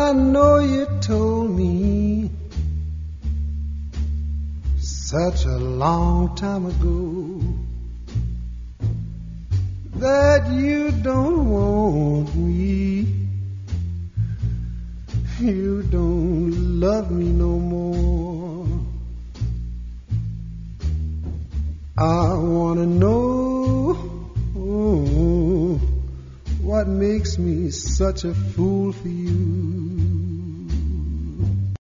I know you told me such a long time ago that you don't want me, you don't love me no more. I wanna know what makes me such a fool for you.